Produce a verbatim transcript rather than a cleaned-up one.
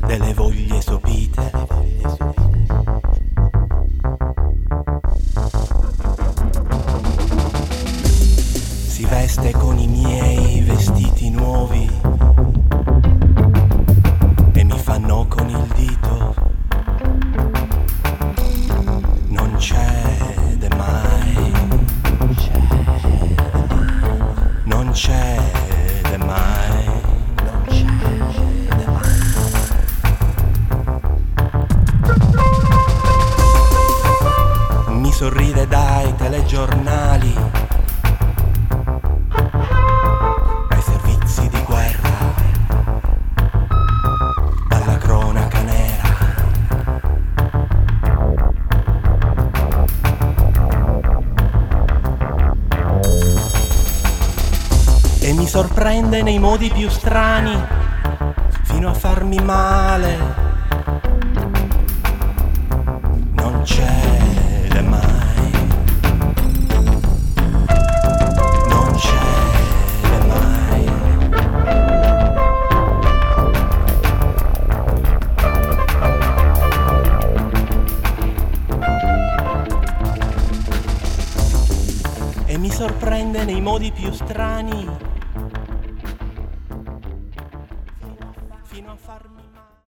delle voglie sopite. Si veste con i miei vestiti nuovi e mi fanno con il dito. Non cede mai, non cede mai, non cede mai. Mi sorride dai telegiornali, ai servizi di guerra, dalla cronaca nera. E mi sorprende nei modi più strani, fino a farmi male. Non cede mai, non cede mai. E mi sorprende nei modi più strani,